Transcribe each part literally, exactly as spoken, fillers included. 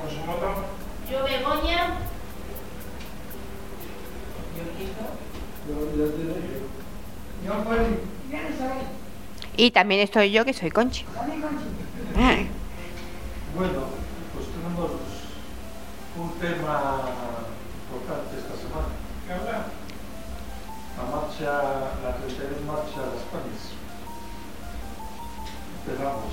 Yo, Begoña. Yo, Kiko. Yo, yo, yo, yo. Yo, Poli. ¿Quién soy? Y también estoy yo, que soy Conchi. También Conchi. Bueno, pues tenemos un tema importante esta semana. ¿Qué habla? La marcha, la treinta y uno marcha de España. Empezamos.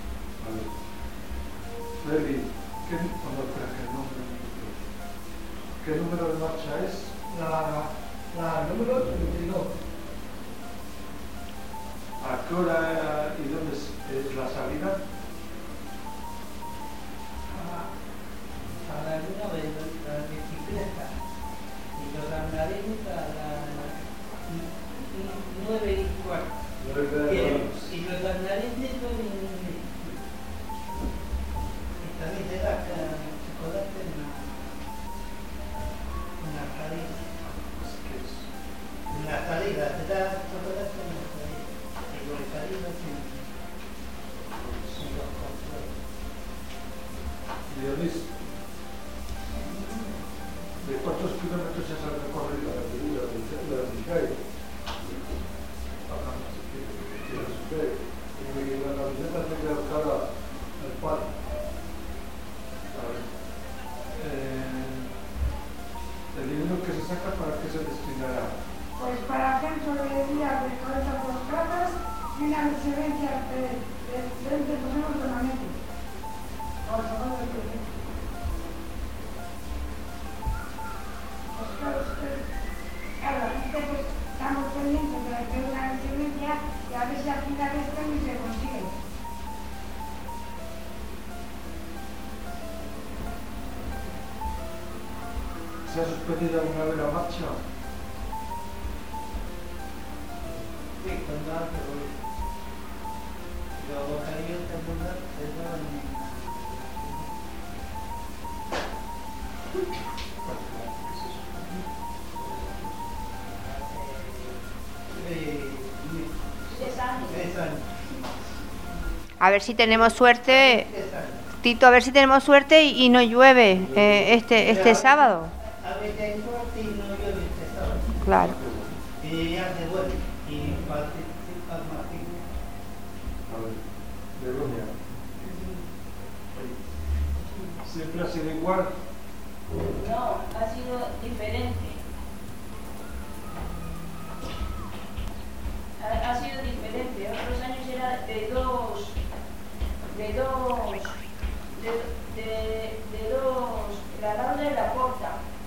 A ver. Freddy, ¿qué, oh, no, espera, ¿qué, número, ¿qué número de marcha es? La, la número treinta y dos. ¿A qué hora y dónde es, es la salida? A la luna de la bicicleta. Y los andaremos a las nueve y cuarto. Y los andaremos son y también te da chocolate en la, en la salida. En la salida, te da chocolate en la salida. Y los salidas en, en los controles. Dionís, ¿de cuántos kilómetros es el recorrido de la figura del centro de Micael? Y la camiseta se queda cara al palo. Eh, ¿El dinero que se saca para qué se destinará? Pues para centro de día de cabeza por casas y una residencia de veinte personas permanentes. Por favor, de proyecto. Pues claro, es que, claro, así que pues estamos pendientes de hacer una residencia y a ver si al final de este año se consigue. ¿Se ha suspendido alguna vez la marcha? Sí, cuando hace hoy. Luego cayó esta bunda, se va Tres años. Tres años. A ver si tenemos suerte, Tres años. Tito, a ver si tenemos suerte y, y no llueve eh, este, este sábado. A veces hay suerte y no llueve este sábado. Claro. Y ya se vuelve. Y participa Martín. A ver, Begoña. ¿Siempre ha sido igual? No, ha sido diferente. Ha, ha sido diferente. Otros años era de dos, de dos, de, de, de dos, la Laura y la Porta.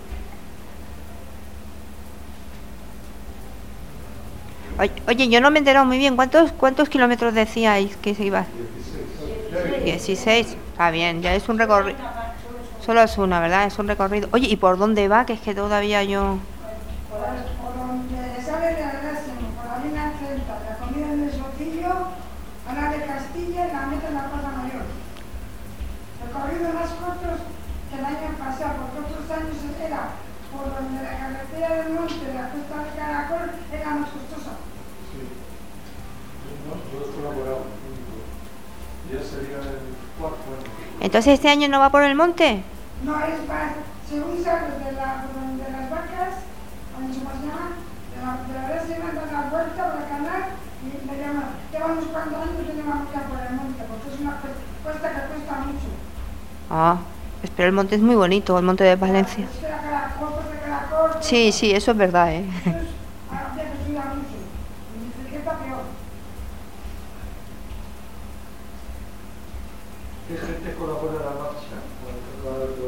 Oye, oye, yo no me he enterado muy bien. ¿Cuántos, cuántos kilómetros decíais que se iba? dieciséis. dieciséis. Está bien, ya es un recorrido. Solo es una, ¿verdad? Es un recorrido. Oye, ¿y por dónde va? Que es que todavía yo... Por, por donde sale de Algásimo, por la línea treinta, la comida en el Sotillo, a la de Castilla y la meta en la Plaza Mayor. Recorrido más cortos que el año pasado, porque otros años era por donde la carretera del monte de la Costa de Caracol era más costosa. Sí. Todos colaboramos. Ya sería el cuarto año. Entonces, ¿este año no va por el monte? No, es para, según sales de, la, de las vacas, ¿cómo se llama? De la, de la vez se dan la vuelta por el canal y le llaman, llevan unos cuantos años y llevan ya por el monte, porque es una cuesta que cuesta mucho. Ah, pero el monte es muy bonito, el monte de Valencia. Es que la caracol, pues de caracol. Sí, sí, eso es verdad, ¿eh? Entonces, había que estudiar mucho. Y dice que está peor. ¿Qué gente colabora en la marcha? Bueno, la, la,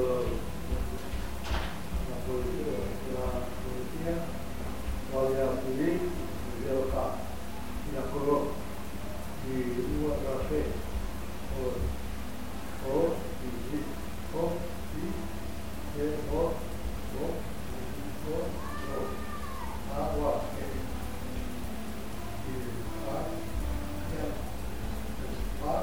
la policía, la policía, la guardia civil, la policía local, y la colo, y U A T, o, o, y, y, o, y, e, o, o, y, o, o, agua, e, y, a, e, a,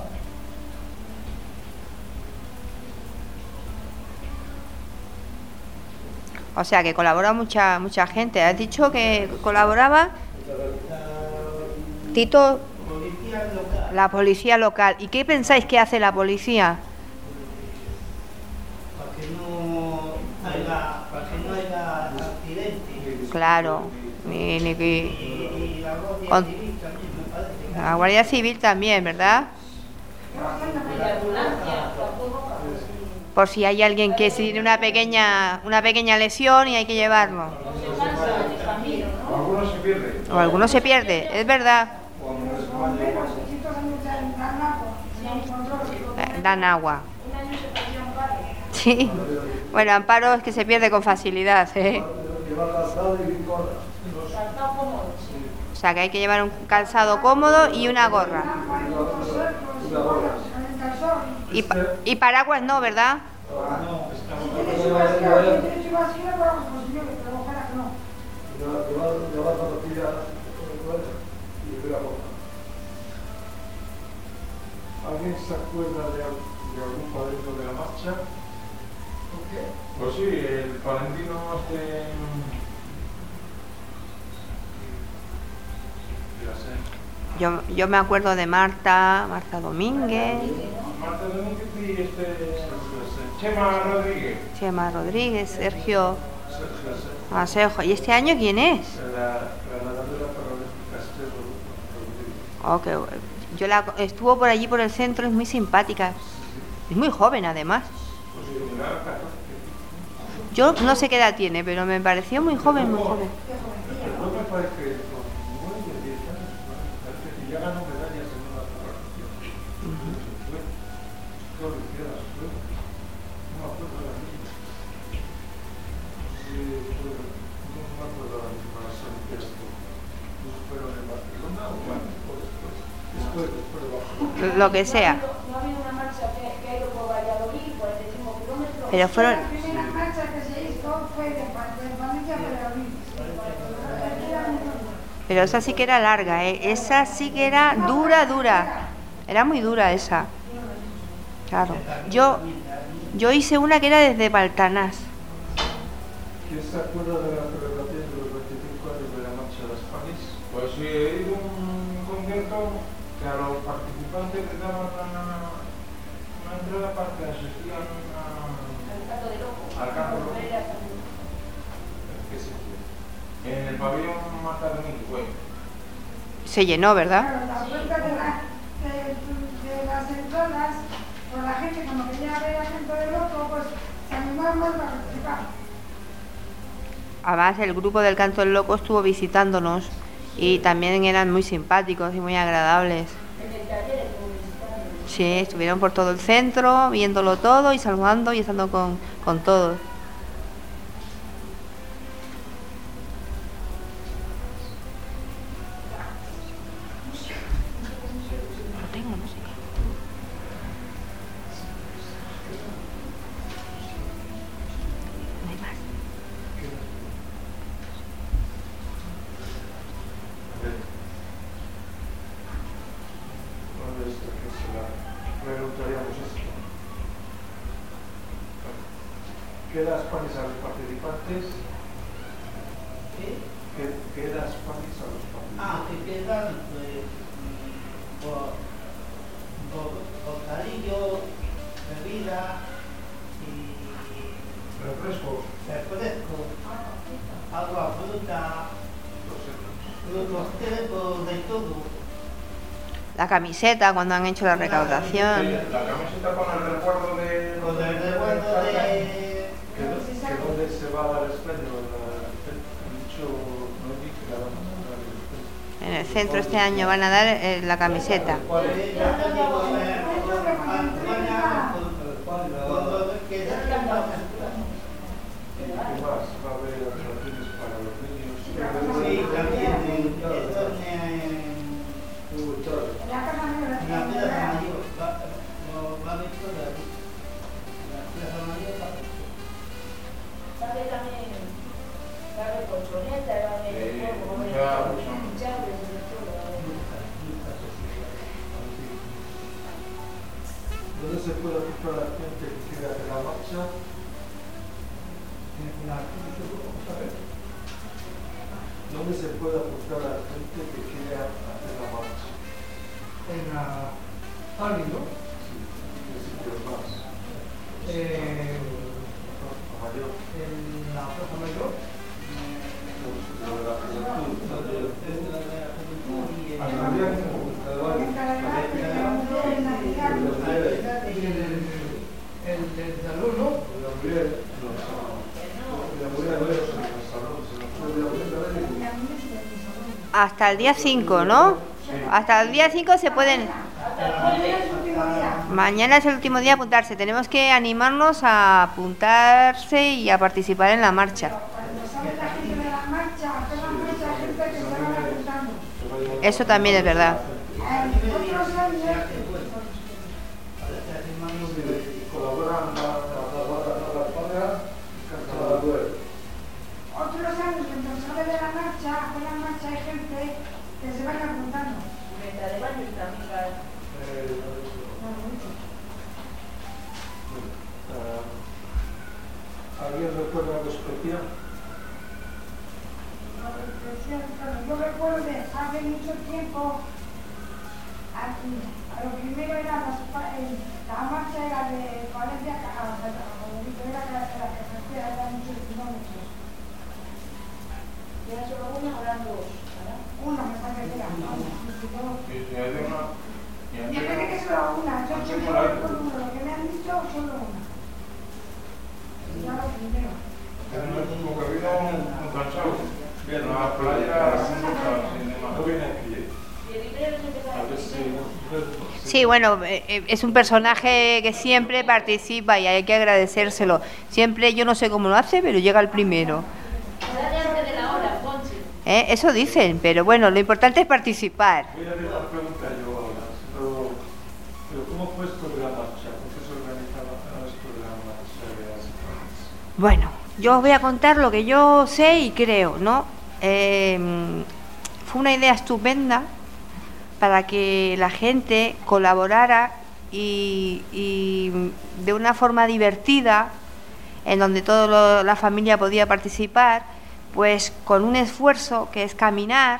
O sea, que colabora mucha mucha gente. ¿Has dicho que colaboraba? Tito, Policía local. la policía local. ¿Y qué pensáis que hace la policía? Claro. Ni, ni- Y, y la Guardia Con- Civil también me parece. la Guardia Civil también, ¿verdad? Y la ambulancia, tampoco. Por si hay alguien que tiene una pequeña, una pequeña lesión y hay que llevarlo. No se cansa en el camino, ¿no? Algunos se pierden. O alguno se pierde, es verdad. Cuando Los les bomberos, estos años ya en dan agua, no control. Eh, Dan agua. Un año se perdió un padre. Sí. Bueno, Amparo es que se pierde con facilidad, ¿eh? llevar calzado y gorra. Saltado cómodo, sí. O sea que hay que llevar un calzado cómodo y una gorra. Agua y otros sueltos, y bolas, con el calzón. Y, pa- y paraguas no, ¿verdad? No, Si estamos tienes su vacío, si tienes su vacío, pues pues yo, pero ojalá que no. Llevar, llevar, llevar zapatilla y una gorra. ¿Alguien se acuerda de, al- de algún padrino de la marcha? ¿Por qué? Pues sí, el Valentino este... Ya sé. Yo, yo me acuerdo de Marta, Marta Domínguez, Marta Domínguez y este... Chema Rodríguez. Chema Rodríguez, Sergio Sergio, Masejo. ¿Y este año quién es? la, la nadadora paralímpica Esther Rodríguez. Oh, que- yo la estuvo por allí por el centro, es muy simpática. Es muy joven además. Pues sí, mira, catorce. Yo no sé qué edad tiene, pero me pareció muy joven, muy joven. No me parece que con nueve o diez años, me parece que ya ganó medallas en una paralímpica. Fue, ¿qué Olimpiadas fue? No me acuerdo ahora mismo. Sí, fue, no me acuerdo ahora mismo las Olimpiadas. No fueron en Barcelona o antes o después. Después, después de Barcelona. Lo que sea. No ha habido una marcha que, que ha ido por Valladolid, cuarenta y cinco kilómetros. Pero fueron... La primera marcha que se hizo fue de Pa- de Valencia para Abril. Pero esa sí que era larga, ¿eh? Esa sí que era dura, dura. Era muy dura esa. Claro. Yo, yo hice una que era desde Baltanás. ¿Quién se acuerda de la celebración de los veinticinco años de la marcha de las Panis? Pues sí, he ido a un concierto que a los participantes les daban una, una entrada para que asistían a... Al canto de loco. Al canto de loco. ¿Qué se fue? En el pabellón Marta Domínguez, fue. Se llenó, ¿verdad? Claro, la cuenta de, la, de, de las entradas, por la gente, como quería ver a gente de loco, pues se animaron más a participar. Además, el grupo del Canto del Loco estuvo visitándonos y también eran muy simpáticos y muy agradables. En el taller estuvo visitando. Sí, estuvieron por todo el centro, viéndolo todo y saludando y estando con, con todos. No tengo música. No hay más. ¿Dónde está que se la preguntaríamos esto? ¿Qué das panes a los participantes? ¿Qué? ¿Qué, qué das panes a los participantes? Ah, que quedan pues, bo- bo- bocadillo, bebida y Refrescos. refresco, agua, fruta, los los tenemos de todo. La camiseta cuando han hecho la recaudación. La camiseta con el recuerdo de... Con el recuerdo de... ¿Que, do- que dónde se va a dar este año? La- el dicho no dice que la van a dar el premio. En el centro este año van a dar eh, la camiseta. ¿Cuál es? Ya te digo, eh, España, con- con lo que se llama- ¿Qué más? Va a haber atracciones para los niños. Sí, también, esto en... Uy, claro. En la casa mía, En la Plaza Mayor, va, no, va a haber todo ahí. En la Plaza Mayor va a haber todo. Va a haber también, va a haber colchoneta, va a haber Sí, juego, va a haber claro, hinchables, de todo, va a haber. ¿Dónde se puede apuntar a la gente que quiera hacer la marcha? ¿Dónde se puede apuntar a la gente que quiera hacer la marcha? En la Pali, ¿no? Sí, ¿qué sitios más? Eh, A Mayor. en la Plaza Mayor, ¿Y lo de la juventud, ¿no? De- Es de la de la juventud y el- Hasta el día cinco. Y el, el, el salón, ¿no? La mayoría de los la mayoría de los en los salones, en los pueblos de la abuela, Hasta el día cinco, ¿no? Hasta el día cinco se pueden... Mañana es el último día de apuntarse. Tenemos que animarnos a apuntarse y a participar en la marcha. Cuando sale la gente de la marcha, toda mucha gente que se van apuntando. Eso también es verdad. Eh, Otros años, colaboran la la paga, canta la web. otros años cuando sale de la marcha, con la marcha hay gente que se van apuntando. Venta de baño y también la- ¿Alguien recuerda algo especial? Yo recuerdo de hace mucho tiempo, aquí, a lo primero era las pa- eh, la marcha era de Valencia a Valladolid, era la la carretera, era muchos kilómetros. ¿Y era solo una o eran dos? ¿verdad? Una me parece que era. Y si hay de una... y hay Yo de creo una- que solo una, yo Antes yo por ahí. recuerdo uno, lo que me han dicho solo una. Era lo primero. Como que vino un, un cansado. En la playa, sin muchas, sin demás. No viene aquí, ¿eh? Y el dinero se empezó A a ver si... decir. Sí, bueno, eh, eh, es un personaje que siempre participa y hay que agradecérselo. Siempre, yo no sé cómo lo hace, pero llega el primero. Sale antes de la hora, Ponche. ¿Eh? Eso dicen, pero bueno, lo importante es participar. Voy a hacer una pregunta yo ahora. Pero, pero ¿cómo fue esto de la marcha? ¿Por qué se organizaba esto de la marcha de las Españas? Bueno, yo os voy a contar lo que yo sé y creo, ¿no? Eh, fue una idea estupenda para que la gente colaborara y, y de una forma divertida, en donde toda la familia podía participar, pues con un esfuerzo que es caminar,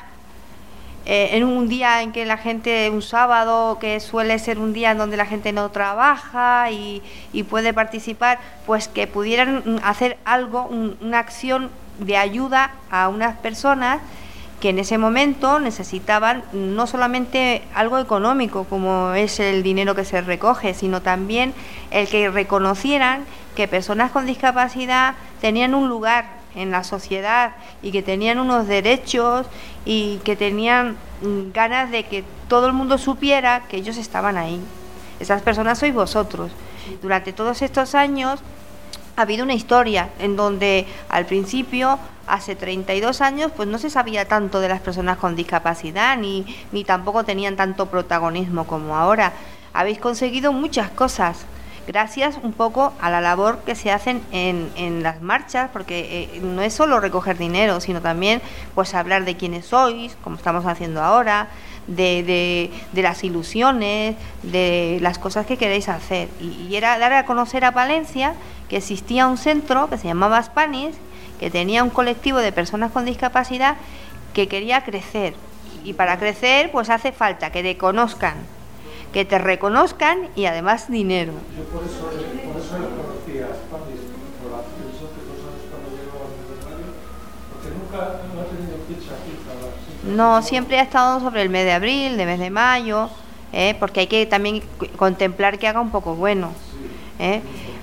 eh, en un día en que la gente, un sábado, que suele ser un día en donde la gente no trabaja y, y puede participar, pues que pudieran hacer algo, un- una acción de ayuda a unas personas que en ese momento necesitaban no solamente algo económico, como es el dinero que se recoge, sino también el que reconocieran que personas con discapacidad tenían un lugar en la sociedad y que tenían unos derechos y que tenían mm, ganas de que todo el mundo supiera que ellos estaban ahí. Esas personas sois vosotros. Durante todos estos años ha habido una historia en donde al principio, hace treinta y dos años, pues no se sabía tanto de las personas con discapacidad ni, ni tampoco tenían tanto protagonismo como ahora. Habéis conseguido muchas cosas gracias un poco a la labor que se hacen en, en las marchas, porque eh, no es solo recoger dinero, sino también pues hablar de quiénes sois, como estamos haciendo ahora, de, de, de las ilusiones, de las cosas que queréis hacer. Y, y era dar a conocer a Palencia que existía un centro que se llamaba Spanish, que tenía un colectivo de personas con discapacidad que quería crecer. Y para crecer pues hace falta que te conozcan, que te reconozcan y además dinero. Yo por eso, por eso lo conocí a Spanish, por la esos dos años cuando llegó al aniversario, porque nunca no ha tenido fecha fija. Siempre No, siempre ha estado sobre el mes de abril, de mes de mayo, ¿eh? Porque hay que también cu- contemplar que haga un poco bueno. ¿eh?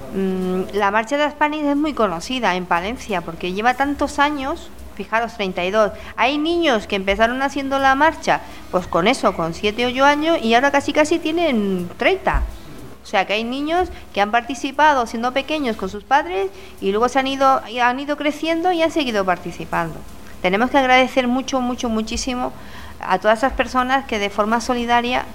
Mm, la marcha de Spanish es muy conocida en Palencia porque lleva tantos años, fijaros, treinta y dos. Hay niños que empezaron haciendo la marcha, pues con eso, con siete o ocho años, y ahora casi casi tienen treinta. O sea que hay niños que han participado siendo pequeños con sus padres y luego se han ido, han ido creciendo y han seguido participando. Tenemos que agradecer mucho, mucho, muchísimo a todas esas personas que de forma solidaria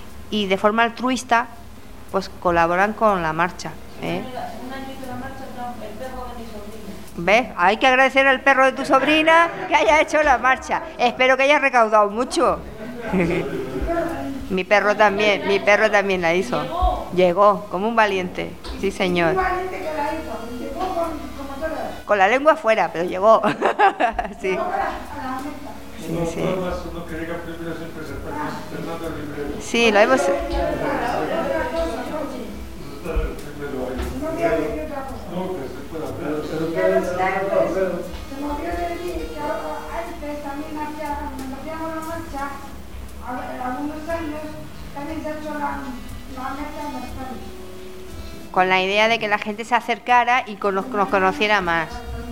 y de forma altruista pues colaboran con la marcha. ¿eh? Un año hizo la marcha, no, el perro de mi sobrina. ¿Ves? Hay que agradecer al perro de tu sobrina que haya hecho la marcha. Espero que haya recaudado mucho. Mi perro también, mi perro también la hizo. Llegó. Llegó, como un valiente. Sí, señor. Un valiente que la hizo, llegó con, como todas. Con la lengua afuera, pero llegó. Sí. Llegó a la, a la meta. Sí, uno, sí. normas, uno que llega primero siempre se está Fernando el primero. Sí, lo hemos... Otra cosa, Conchi, Está el primero ahí. no voy a decir otra cosa. No, que se pueda Pero ver. se lo Que queda los el tanques, Alfredo. se me olvidó decir que ahora marcha, a ver, algunos años también se ha hecho la, la meta en los países. Con la idea de que la gente se acercara y con- nos, nos conociera más.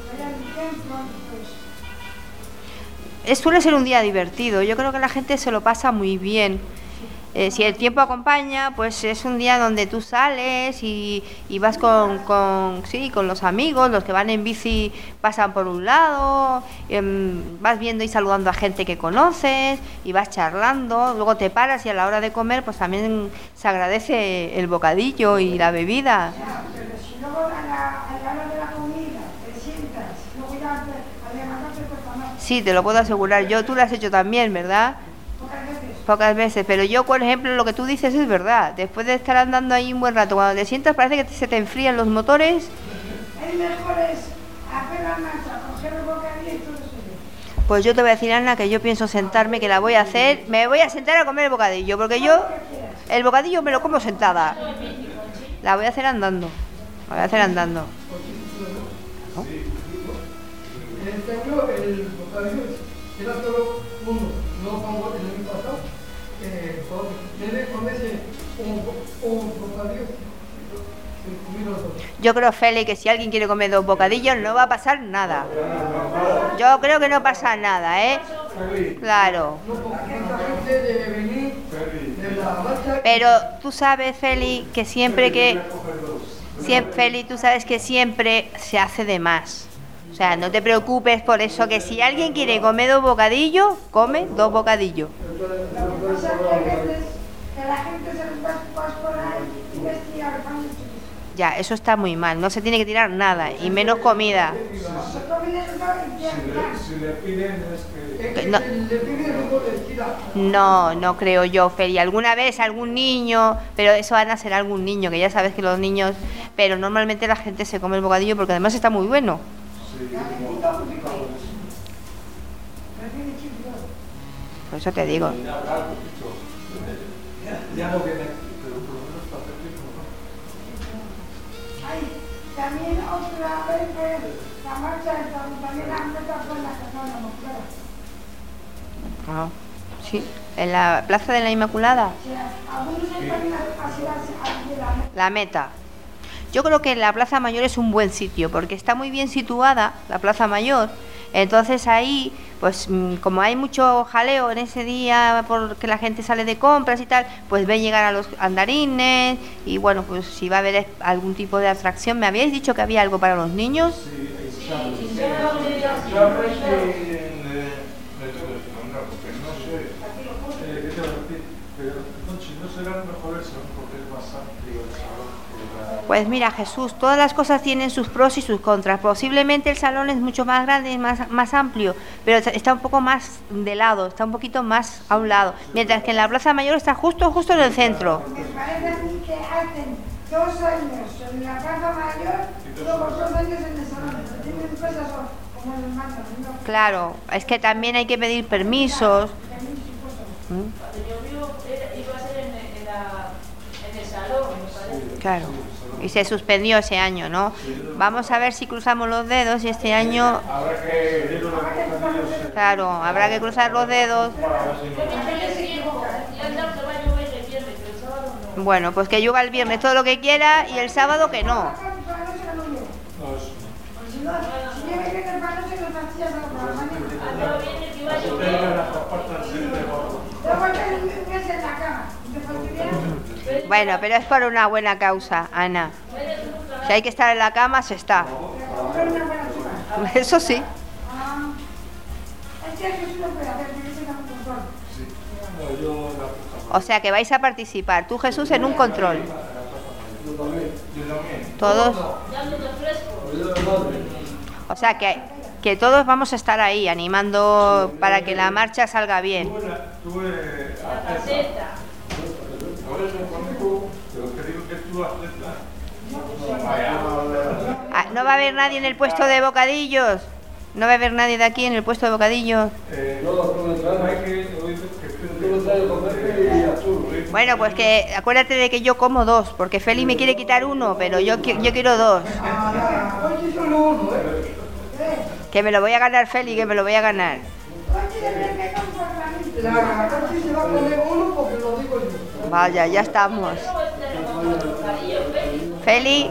Es, suele ser un día divertido, yo creo que la gente se lo pasa muy bien. Eh, si el tiempo acompaña, pues es un día donde tú sales y, y vas con, con, sí, con los amigos, los que van en bici pasan por un lado, em, vas viendo y saludando a gente que conoces y vas charlando, luego te paras y a la hora de comer pues también se agradece el bocadillo y la bebida. Ya, pero si luego a la, a la hora de la comida te sientas, luego ya te- al levantarte cuesta más, Sí, te lo puedo asegurar, yo tú lo has hecho también, ¿verdad? pocas veces. Pocas veces, pero yo, por ejemplo, lo que tú dices es verdad. Después de estar andando ahí un buen rato, cuando te sientas parece que te- se te enfrían los motores. Es mejor es hacer la marcha, coger el bocadillo y todo eso. Pues yo te voy a decir, Ana, que yo pienso sentarme, que la voy a hacer. Me voy a sentar a comer el bocadillo, porque yo el bocadillo me lo como sentada. La voy a hacer andando. La voy a hacer andando. Este año el bocadillo era solo uno, no como el año pasado, que debe comerse un, un bocadillo sin comer los dos. Yo creo, Feli, que si alguien quiere comer dos bocadillos no va a pasar nada. Yo creo que no pasa nada, ¿eh? Claro. No porque mucha gente debe venir de la marcha. Pero tú sabes, Feli, que siempre que... Siempre, Feli, tú sabes que siempre se hace de más. O sea, no te preocupes por eso, que si alguien quiere comer dos bocadillos, come dos bocadillos. Lo que pasa es que a veces que la gente se les va a por ahí y vestía el pan de chorizo. Ya, eso está muy mal, no se tiene que tirar nada, y menos comida. Se comen eso y ya Si está. le, si le piden es que... Es que No. se le pide luego les tira. No, no creo yo, Feli. Alguna vez algún niño, pero eso van a ser algún niño, que ya sabes que los niños... Pero normalmente la gente se come el bocadillo porque además está muy bueno. Por eso te digo. Ya no viene aquí, pero por lo menos para hacer tiempo, ¿no? Ay, también otra vez fue la marcha de también la meta fue la que no la Moncloa. Ah, sí, en la Plaza de la Inmaculada. O sea, algunos están así, así, así de la meta. La Meta. Yo creo que la Plaza Mayor es un buen sitio porque está muy bien situada, la Plaza Mayor. Entonces ahí, pues mm, como hay mucho jaleo en ese día porque la gente sale de compras y tal, pues ve llegar a los andarines y bueno, pues si va a haber algún tipo de atracción. ¿Me habíais dicho que había algo para los niños? Sí, el sábado. Yo a ver si le le tengo que mandar, porque no sé. Eh, ¿Qué te voy a decir? Pero, Conchi, ¿no será mejor el salón porque es más amplio el salón que la... Pues mira, Jesús, todas las cosas tienen sus pros y sus contras. Posiblemente el salón es mucho más grande y más, más amplio, pero está un poco más de lado, está un poquito más a un lado. Mientras que en la Plaza Mayor está justo, justo en el centro. Me parece a mí que hacen dos años en la Plaza Mayor y luego dos años en el salón. Pero tienen cosas como en el mando, ¿no? Claro, es que también hay que pedir permisos. Permisos y cosas. ¿Mm? Cuando yo vivo, era- iba a ser en, en, la, en el salón, me parece. Claro. Y se suspendió ese año, ¿no? Vamos a ver si cruzamos los dedos y este año, Habrá que. Dieron los bocadillos en- claro, habrá que cruzar los dedos. Para ver si no- Ya claro que va a llover el viernes, pero el sábado no. Bueno, pues que llueva el viernes todo lo que quiera y el sábado que no. No, es... Si no, si llega bien el panoche, no te hacías algo por la mañana. Ah, no, viene que iba a Eso llover. tenga las compartas siempre gordo. Luego te un mes en la cama. Y te fastidias. Bueno, pero es por una buena causa, Ana. Si hay que estar en la cama, se está. Coger una buena chupa. Eso sí. Ah, es que eso sí lo puede hacer, porque ese da un control. Sí. No, yo la puta O sea que vais a participar, tú Jesús, en un control. Yo también. Yo también. Todos. Dándote fresco. O sea que, que todos vamos a estar ahí animando para que la marcha salga bien. Tuve, la- tuve La atleta. caseta. Por eso conmigo, pero que digo que tú atleta. Ah, ¿no va a haber nadie en el puesto de bocadillos? ¿No va a haber nadie de aquí en el puesto de bocadillos? Eh, No, no me traes. hay que oír que Tú lo traes con Pepe y azul. Bueno, pues que acuérdate de que yo como dos, porque Feli me quiere quitar uno, pero yo, qui- yo quiero dos. Oye, solo uno, ¿eh? Que me lo voy a ganar, Feli, que me lo voy a ganar. Oye, de ver que comportamiento. La casi se va a comer uno porque lo digo yo. Vaya, ya estamos. Feli,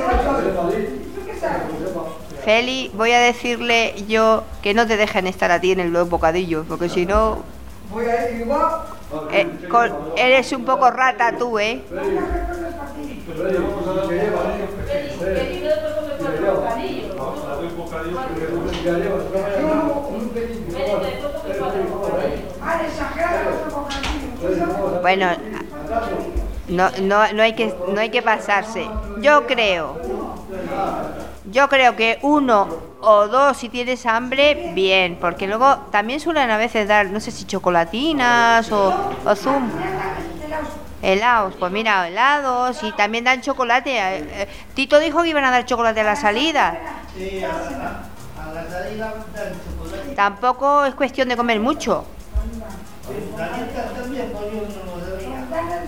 Feli, voy a decirle yo que no te dejen estar a ti en el los bocadillos, porque si no, Voy a ir igual. eh, con- eres un poco rata tú, ¿eh? Ah, exagerado otro bocadillo. Bueno, no, no, no hay que, no hay que pasarse. Yo creo, yo creo que uno o dos si tienes hambre, bien, porque luego también suelen a veces dar, no sé si chocolatinas o, o zumo. Helados, pues mira, helados y también dan chocolate. Eh, eh, Tito dijo que iban a dar chocolate a la salida. Sí, a, a, a la salida dan chocolate. Tampoco es cuestión de comer mucho. Galletas también, pues yo no lo sabía.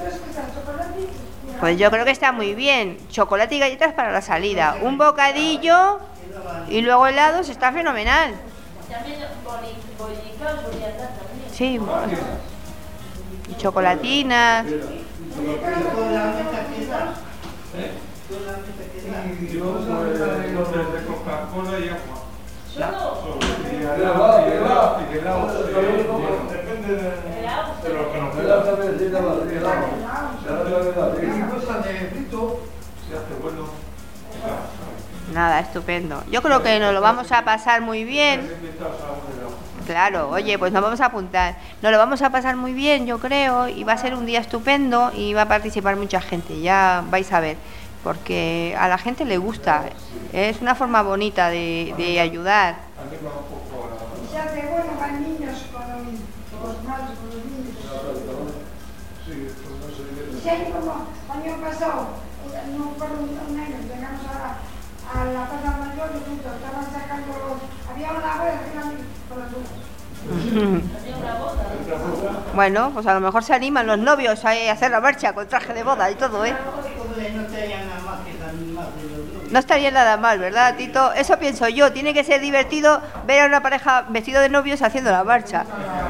Pues yo creo que está muy bien. Chocolate y galletas para la salida. Un bocadillo y luego helados, está fenomenal. También boli- bollicaos podrían dar también. Sí, bueno. Y chocolatinas. ¿Y toda la mesa que da? ¿Toda la mesa que da? Y yo, pues, lotes de Coca-Cola y agua. Solo Solo. Y helado, y helado, y helado, sí, bueno. Depende de, helados. de lo que nos Me queda. da también, sí, nada, sí, helado. Se hace la verdad, sí. Y cosas de frito. Se hace bueno. Nada, estupendo. Yo creo que nos lo vamos a pasar muy bien. Invitados a un helado. Claro, oye, pues nos vamos a apuntar. Nos lo vamos a pasar muy bien, yo creo, y va a ser un día estupendo y va a participar mucha gente, ya vais a ver, porque a la gente le gusta. Es una forma bonita de, de ayudar. Anima un poco a... Y se hace bueno para niños con los malos, con los niños. Sí, pues no se divierte. Y si hay como año pasado, eh, no por un, un año, llegamos a, a la casa mayor y juntos, estaban sacando los, había una boda que era con los dulces. Hacía una boda. Bueno, pues a lo mejor se animan los novios a hacer la marcha con traje de boda y todo, ¿eh? Hombre, no tenían nada más que salir más de los dos. No estaría nada mal, ¿verdad, Tito? Eso pienso yo. Tiene que ser divertido ver a una pareja vestido de novios haciendo la marcha.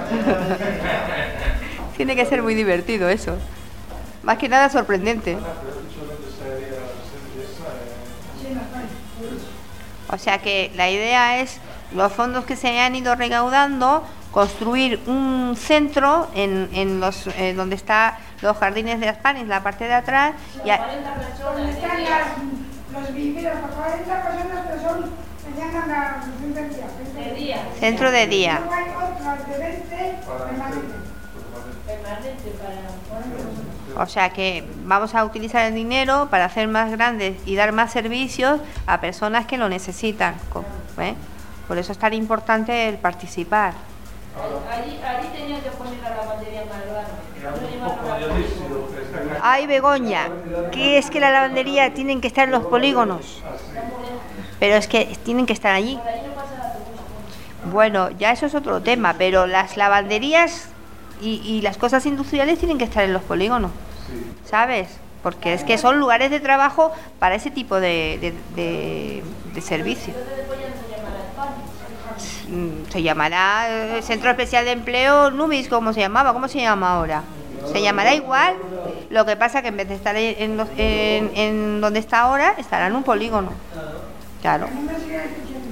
Tiene que ser muy divertido eso. Más que nada sorprendente. Ah, pero he dicho dónde se haría la esa, eh, Sí, en España. O sea que la idea es los fondos que se han ido recaudando, construir un centro en, en los eh, donde está los jardines de Aspanis, la parte de atrás, y a- cuarenta Donde personas. están de las, los viveros para cuarenta personas, pero son, se llaman la veinte días. De día. centro de día. Luego hay otras de veinte para permanentes. Permanente para. O sea que vamos a utilizar el dinero para hacer más grandes y dar más servicios a personas que lo necesitan. co- ¿eh? Por eso es tan importante el participar. Allí, allí tenían que poner a la lavandería más Era grande. No un llevaron poco la Dionisio, que está acá. Ay, Begoña, que es que la lavandería tienen que estar en los polígonos, pero es que tienen que estar allí. Por ahí no pasa la autobús. Bueno, ya eso es otro tema, pero las lavanderías y, y las cosas industriales tienen que estar en los polígonos, ¿sabes? Porque es que son lugares de trabajo para ese tipo de, de, de- de servicio. Entonces después ya no se llamará España. Mm, Se llamará eh, Centro Especial de Empleo Numis, ¿cómo se llamaba? ¿Cómo se llama ahora? Se llamará igual, lo que pasa que en vez de estar en, los- en, en donde está ahora, estará en un polígono. Claro. No me sigas diciendo.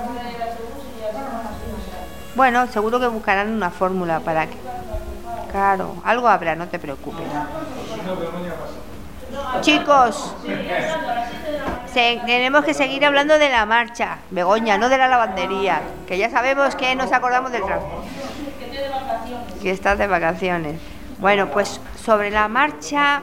Bueno, seguro que buscarán una fórmula para que... Claro, algo habrá, no te preocupes. Si no, Begoña pasa. Chicos, se- tenemos que seguir hablando de la marcha, Begoña, no de la lavandería, que ya sabemos que nos acordamos del transporte. Que estoy de vacaciones. Que estás de vacaciones. Bueno, pues sobre la marcha,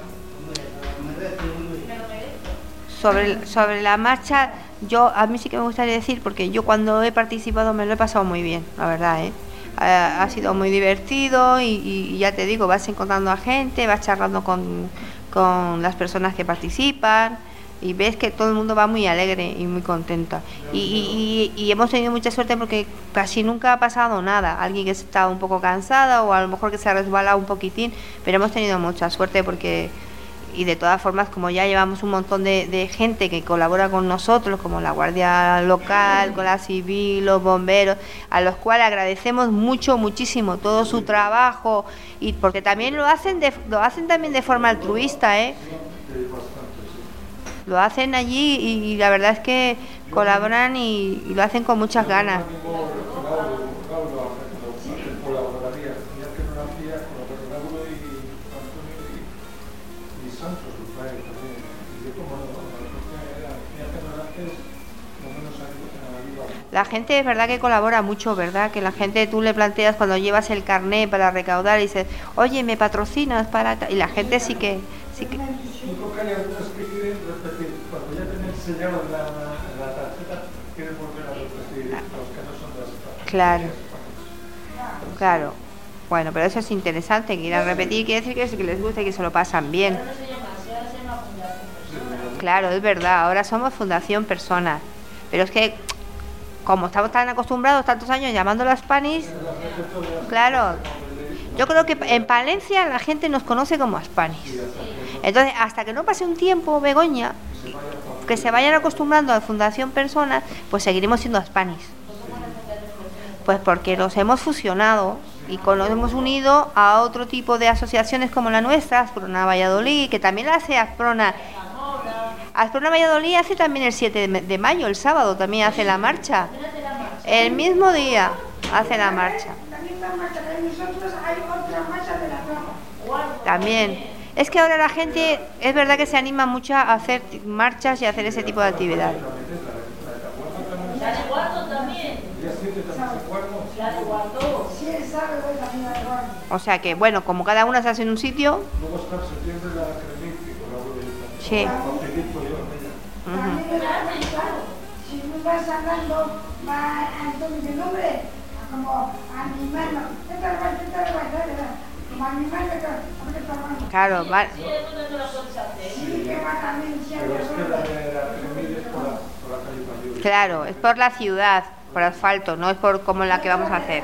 sobre, sobre la marcha, yo a mí sí que me gustaría decir, porque yo cuando he participado me lo he pasado muy bien, la verdad, ¿eh? Ha, ha sido muy divertido y, y- y ya te digo, vas encontrando a gente, vas charlando con, con las personas que participan y ves que todo el mundo va muy alegre y muy contenta. Y, y- y- y hemos tenido mucha suerte porque casi nunca ha pasado nada. Alguien que está un poco cansada o a lo mejor que se ha resbalado un poquitín, pero hemos tenido mucha suerte porque y de todas formas, como ya llevamos un montón de, de gente que colabora con nosotros, como la Guardia Local, con la Civil, los bomberos, a los cuales agradecemos mucho, muchísimo todo su trabajo, y porque también lo hacen de, lo hacen también de forma altruista, ¿eh? Lo hacen allí y, y la verdad es que colaboran y, y lo hacen con muchas ganas. La gente es verdad que colabora mucho, ¿verdad? Que la gente, tú le planteas cuando llevas el carné para recaudar y dices, oye, ¿me patrocinas para...? Y la gente sí que... Sí que... Digo que hay algunas que quieren repetir, cuando ya tienen sellado la, la tarjeta, quieren volver a repetir los que no son de las... Claro, claro. Bueno, pero eso es interesante, que quieran repetir, quiere decir que, que les gusta y que se lo pasan bien. Claro, es verdad, ahora somos Fundación Personas, pero es que como estamos tan acostumbrados tantos años llamándola Spanish, claro, yo creo que en Palencia la gente nos conoce como Spanish. Entonces, hasta que no pase un tiempo, Begoña, que se vayan acostumbrando a Fundación Personas, pues seguiremos siendo Spanish. Pues porque nos hemos fusionado y con, nos hemos unido a otro tipo de asociaciones como la nuestra, Asprona Valladolid, que también la hace Asprona. Asprona Valladolid hace también el siete de mayo, el sábado también hace la marcha. El mismo día hace la marcha. También. Es que ahora la gente, es verdad que se anima mucho a hacer marchas y a hacer ese tipo de actividades. La de Guardo también. La de Guardo. O sea que, bueno, como cada una se hace en un sitio. Luego está en septiembre la Cremit, que colabora yo Sí. participo yo en ella. Si tú vas hablando, va Antonio de nombre, como animando, ¿qué tal va? ¿Qué tal va? Como animando, ¿qué tal va? Claro, va. Sí, eso no lo puedes hacer. Sí, que va también siempre. Pero es que la de la Cremit es por la, por la calle Mayor. Claro, es por la ciudad, por asfalto, no es por como la que vamos a hacer.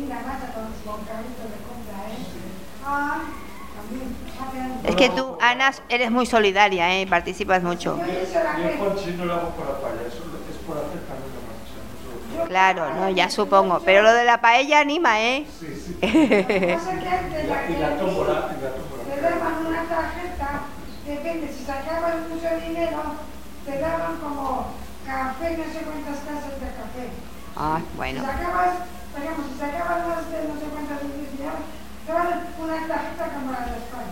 Es que tú, Ana, eres muy solidaria, ¿eh? Participas mucho. Yo el Conchi no lo hago por la paella, eso es por hacer también la marcha. Claro, no, ya supongo. Pero lo de la paella anima, ¿eh? Sí, sí. Y la tómbola, y la tómbola. te daban una tarjeta, depende, si sacabas mucho dinero, te daban como café, no sé cuántas casas de café. Ah, bueno. Si sacabas, digamos, si sacabas más de no sé cuántas dinero, te daban una tarjeta como la de España.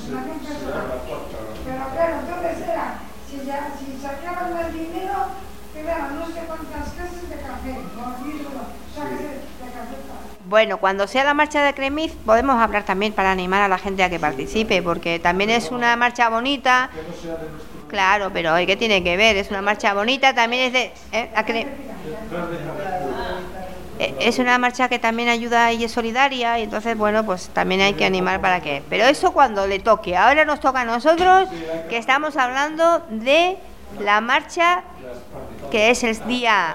Pero claro, entonces era, si, ya, si sacabas más dinero, te daban no sé cuántas casas de café, no olvido, casas de café. Bueno, cuando sea la marcha de Cremiz podemos hablar también para animar a la gente a que participe, porque también es una marcha bonita. Claro, pero ¿qué tiene que ver? Es una marcha bonita, también es de... ¿eh? ¿A Cre... Es una marcha que también ayuda y es solidaria, y entonces, bueno, pues también hay que animar para que... Pero eso cuando le toque. Ahora nos toca a nosotros, que estamos hablando de la marcha, que es el día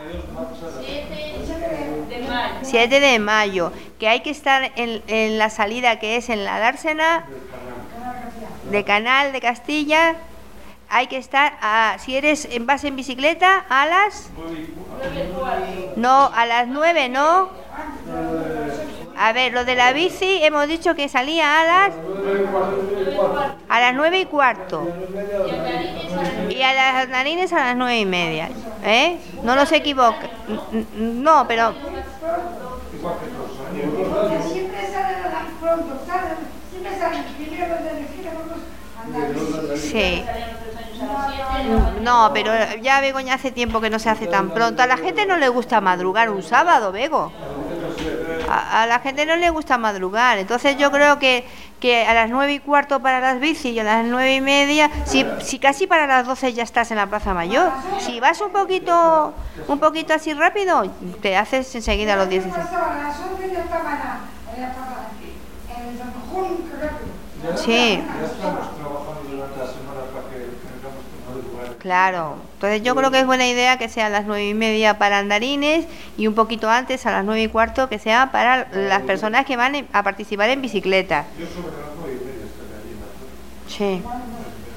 siete de mayo, que hay que estar en, en la salida, que es en la dársena de Canal de Castilla. Hay que estar, a, si eres vas en bicicleta, a las... No, a las nueve, ¿no? A ver, lo de la bici hemos dicho que salía a las... A las nueve y cuarto. Y a las andarines a las nueve y media. ¿Eh? No nos equivoque. No, pero... Siempre salen pronto, siempre salen primero de elegir a Sí. No, pero ya Begoña hace tiempo que no se hace tan pronto. A la gente no le gusta madrugar un sábado, Bego. A, a la gente no le gusta madrugar. Entonces yo creo que, que a las nueve y cuarto para las bicis y a las nueve y media, si, si casi para las doce ya estás en la Plaza Mayor. Si vas un poquito, un poquito así rápido, te haces enseguida los dieciséis. Sí. Claro, entonces yo creo que es buena idea que sea a las nueve y media para andarines y un poquito antes, a las nueve y cuarto, que sea para las personas que van a participar en bicicleta. Yo sobre las nueve y media estaré allí. Sí.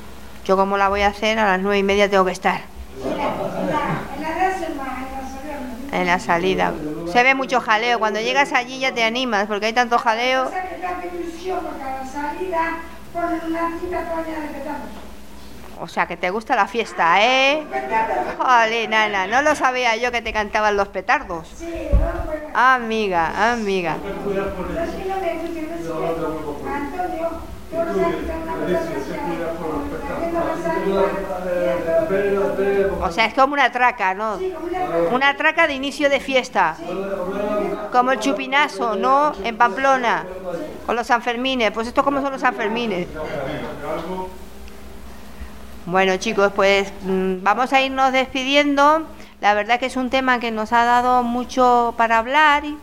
Yo como la voy a hacer, a las nueve y media tengo que estar. En la, en la, en la décima, en la salida. En la salida. Se ve mucho jaleo. Cuando llegas allí ya te animas, porque hay tanto jaleo. O sea, que te hace ilusión, porque a la salida ponen una cita todavía de petardos. O sea, que te gusta la fiesta, ¿eh? Joder, nana, no lo sabía yo que te cantaban los petardos. Sí, bueno, pues. Amiga, amiga. Yo es que no me gusta, yo no sé. Antonio, todos los años tengo una petarda. O sea, es como una traca, ¿no? Sí, como una petarda. Una traca de inicio de fiesta. Como el chupinazo, ¿no? En Pamplona. O los Sanfermines. Pues esto, ¿cómo son los Sanfermines? Bueno, chicos, pues mmm, vamos a irnos despidiendo. La verdad que es un tema que nos ha dado mucho para hablar y,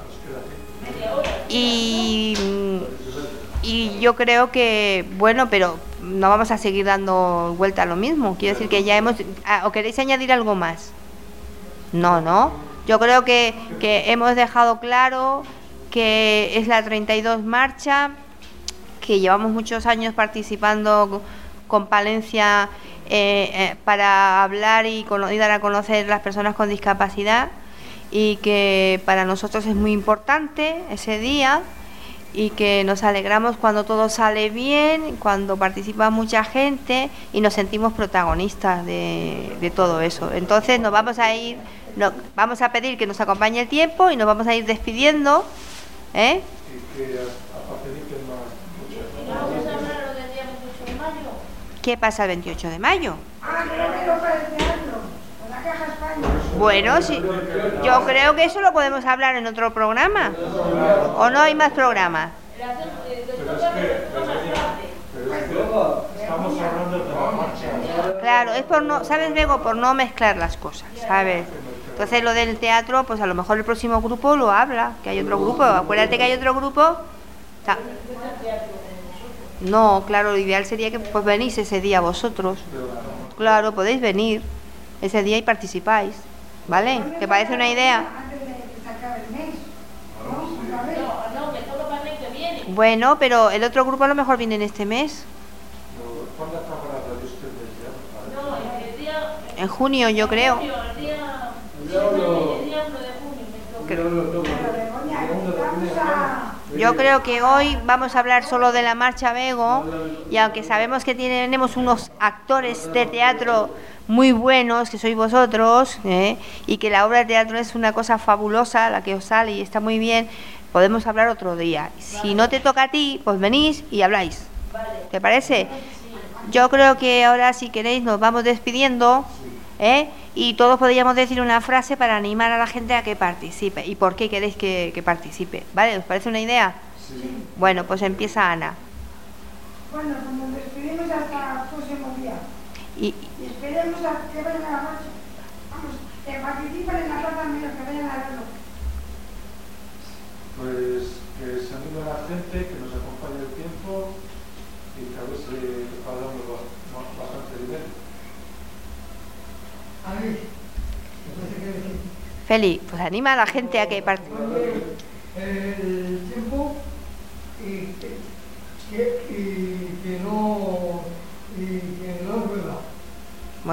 y, y yo creo que, bueno, pero no vamos a seguir dando vuelta a lo mismo. Quiero decir que ya hemos... Ah, ¿o queréis añadir algo más? No, no. Yo creo que, que hemos dejado claro que es la treinta y dos marcha, que llevamos muchos años participando con Palencia eh, eh, para hablar y, y dar a conocer las personas con discapacidad, y que para nosotros es muy importante ese día y que nos alegramos cuando todo sale bien, cuando participa mucha gente y nos sentimos protagonistas de, de todo eso. Entonces nos vamos a ir, no, vamos a pedir que nos acompañe el tiempo y nos vamos a ir despidiendo, ¿eh? Y que faciliten más. ¿Qué pasa el veintiocho de mayo? Ah, creo que lo para el teatro, con la Caja España. Bueno, sí, yo creo que eso lo podemos hablar en otro programa. ¿O no hay más programas? Pero es que, pero es que estamos hablando de la marcha. Claro, es por no, ¿sabes, Bego? Por no mezclar las cosas, ¿sabes? Entonces lo del teatro, pues a lo mejor el próximo grupo lo habla, que hay otro grupo. Acuérdate que hay otro grupo. Ta- No, claro, lo ideal sería que pues venís ese día vosotros. Claro, podéis venir ese día y participáis, ¿vale? ¿Te parece una idea? Antes de que se acabe el mes. ¿No? A ver. No, me toca para el mes que viene. Bueno, pero el otro grupo a lo mejor viene en este mes. ¿Cuándo acaba la de ustedes ya? No, el día... En junio, yo creo. junio, el día... el día uno de junio me toca. Pero Begoña, vamos a... Yo creo que hoy vamos a hablar solo de la marcha Bego, y aunque sabemos que tenemos unos actores de teatro muy buenos, que sois vosotros, ¿eh? Y que la obra de teatro es una cosa fabulosa, la que os sale y está muy bien, podemos hablar otro día. Si no te toca a ti, pues venís y habláis. ¿Te parece? Yo creo que ahora, si queréis, nos vamos despidiendo, ¿eh? Y todos podríamos decir una frase para animar a la gente a que participe. ¿Y por qué queréis que, que participe? ¿Vale? ¿Os parece una idea? Sí. Bueno, pues empieza Ana. Bueno, pues nos despedimos hasta el próximo día. Y, Y esperemos a que vayan a la marcha. Vamos, que participen en la plaza menos, que vayan a verlo. Pues que se anime la gente, que nos acompañe el tiempo y que a ver si pagamos bastante dinero. A ver, no sé qué decir. Feli, pues anima a la gente a que participe. Eh,